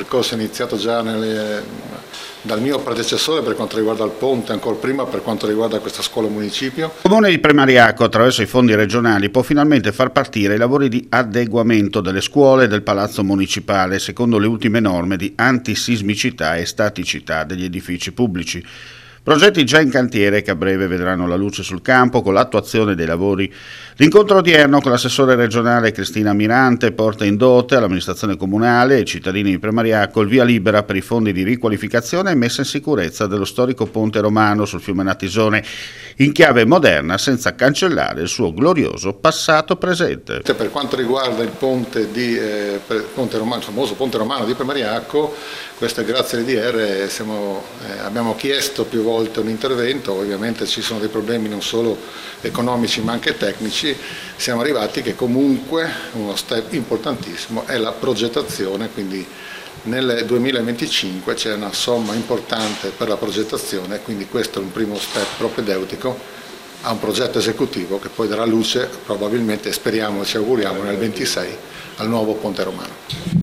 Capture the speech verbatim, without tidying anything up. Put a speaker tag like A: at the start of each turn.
A: percorso iniziato già nelle, dal mio predecessore per quanto riguarda il ponte, ancora prima per quanto riguarda questa scuola municipio.
B: Il Comune di Premariacco, attraverso i fondi regionali, può finalmente far partire i lavori di adeguamento delle scuole e del palazzo municipale secondo le ultime norme di antisismicità e staticità degli edifici pubblici. Progetti già in cantiere che a breve vedranno la luce sul campo con l'attuazione dei lavori. L'incontro odierno con l'assessore regionale Cristina Mirante porta in dote all'amministrazione comunale e ai cittadini di Premariacco il via libera per i fondi di riqualificazione e messa in sicurezza dello storico ponte romano sul fiume Natisone in chiave moderna senza cancellare il suo glorioso passato presente.
A: Per quanto riguarda il ponte, di, eh, ponte romano, il famoso ponte romano di Premariacco, questo è grazie all'I D R, siamo, eh, abbiamo chiesto più volte un intervento, ovviamente ci sono dei problemi non solo economici ma anche tecnici, siamo arrivati che comunque uno step importantissimo è la progettazione, quindi nel duemilaventicinque c'è una somma importante per la progettazione, quindi questo è un primo step propedeutico a un progetto esecutivo che poi darà luce probabilmente, speriamo, ci auguriamo, nel ventisei al nuovo ponte romano.